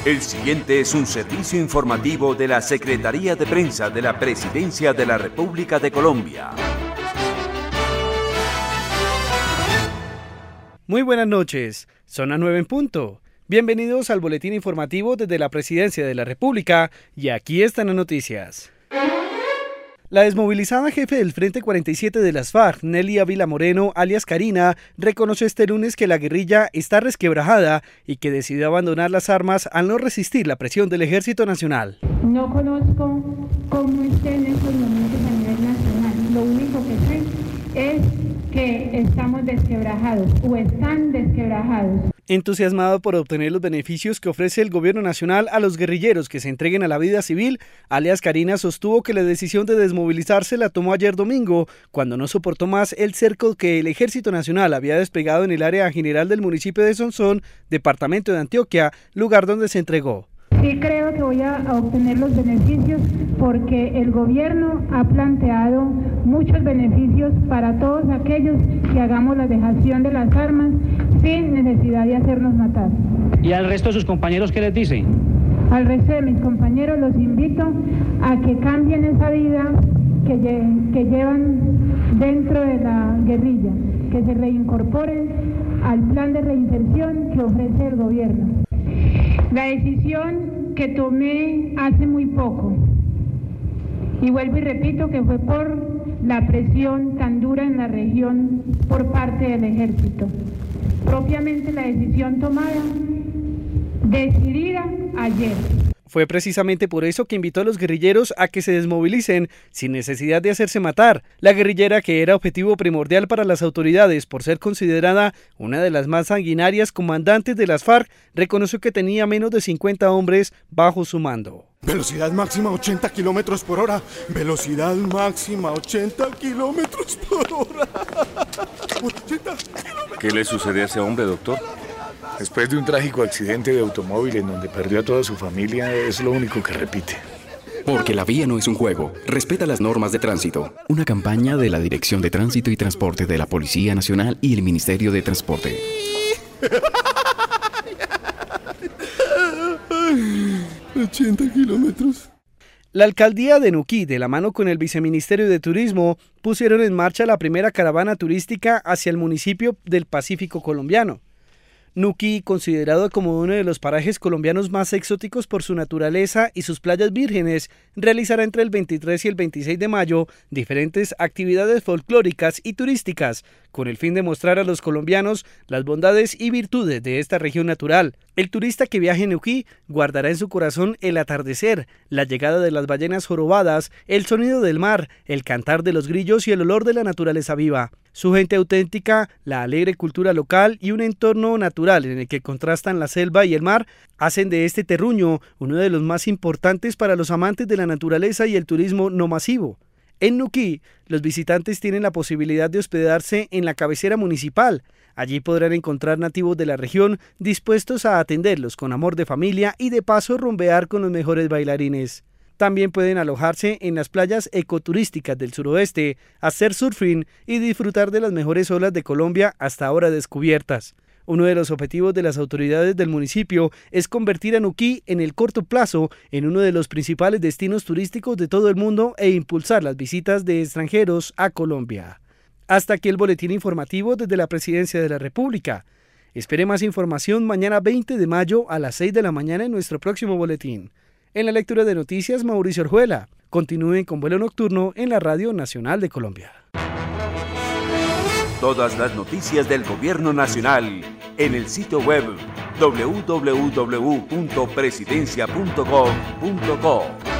El siguiente es un servicio informativo de la Secretaría de Prensa de la Presidencia de la República de Colombia. Muy buenas noches, son las 9 en punto. Bienvenidos al boletín informativo desde la Presidencia de la República y aquí están las noticias. La desmovilizada jefe del Frente 47 de las FARC, Nelly Ávila Moreno, alias Karina, reconoció este lunes que la guerrilla está resquebrajada y que decidió abandonar las armas al no resistir la presión del Ejército Nacional. No conozco cómo esté en estos momentos a nivel nacional. Lo único que sé es que estamos desquebrajados o están desquebrajados. Entusiasmado por obtener los beneficios que ofrece el gobierno nacional a los guerrilleros que se entreguen a la vida civil, alias Karina sostuvo que la decisión de desmovilizarse la tomó ayer domingo, cuando no soportó más el cerco que el Ejército Nacional había desplegado en el área general del municipio de Sonsón, departamento de Antioquia, lugar donde se entregó. Sí creo que voy a obtener los beneficios porque el gobierno ha planteado muchos beneficios para todos aquellos que hagamos la dejación de las armas sin necesidad de hacernos matar. ¿Y al resto de sus compañeros qué les dice? Al resto de mis compañeros los invito a que cambien esa vida que llevan dentro de la guerrilla, que se reincorporen al plan de reinserción que ofrece el gobierno. La decisión que tomé hace muy poco, y vuelvo y repito que fue por la presión tan dura en la región por parte del ejército. Propiamente la decisión tomada, decidida ayer. Fue precisamente por eso que invitó a los guerrilleros a que se desmovilicen sin necesidad de hacerse matar. La guerrillera, que era objetivo primordial para las autoridades por ser considerada una de las más sanguinarias comandantes de las FARC, reconoció que tenía menos de 50 hombres bajo su mando. Velocidad máxima 80 kilómetros por hora. Velocidad máxima 80 kilómetros por hora. 80 kilómetros. ¿Qué le sucede a ese hombre, doctor? Después de un trágico accidente de automóvil en donde perdió a toda su familia, es lo único que repite. Porque la vía no es un juego. Respeta las normas de tránsito. Una campaña de la Dirección de Tránsito y Transporte de la Policía Nacional y el Ministerio de Transporte. 80 kilómetros. La alcaldía de Nuquí, de la mano con el Viceministerio de Turismo, pusieron en marcha la primera caravana turística hacia el municipio del Pacífico colombiano. Nuquí, considerado como uno de los parajes colombianos más exóticos por su naturaleza y sus playas vírgenes, realizará entre el 23 y el 26 de mayo diferentes actividades folclóricas y turísticas, con el fin de mostrar a los colombianos las bondades y virtudes de esta región natural. El turista que viaje en Nuquí guardará en su corazón el atardecer, la llegada de las ballenas jorobadas, el sonido del mar, el cantar de los grillos y el olor de la naturaleza viva. Su gente auténtica, la alegre cultura local y un entorno natural en el que contrastan la selva y el mar hacen de este terruño uno de los más importantes para los amantes de la naturaleza y el turismo no masivo. En Nuquí, los visitantes tienen la posibilidad de hospedarse en la cabecera municipal. Allí podrán encontrar nativos de la región dispuestos a atenderlos con amor de familia y de paso rumbear con los mejores bailarines. También pueden alojarse en las playas ecoturísticas del suroeste, hacer surfing y disfrutar de las mejores olas de Colombia hasta ahora descubiertas. Uno de los objetivos de las autoridades del municipio es convertir a Nuquí en el corto plazo en uno de los principales destinos turísticos de todo el mundo e impulsar las visitas de extranjeros a Colombia. Hasta aquí el boletín informativo desde la Presidencia de la República. Espere más información mañana 20 de mayo a las 6 de la mañana en nuestro próximo boletín. En la lectura de noticias, Mauricio Orjuela. Continúen con Vuelo Nocturno en la Radio Nacional de Colombia. Todas las noticias del Gobierno Nacional en el sitio web www.presidencia.gov.co.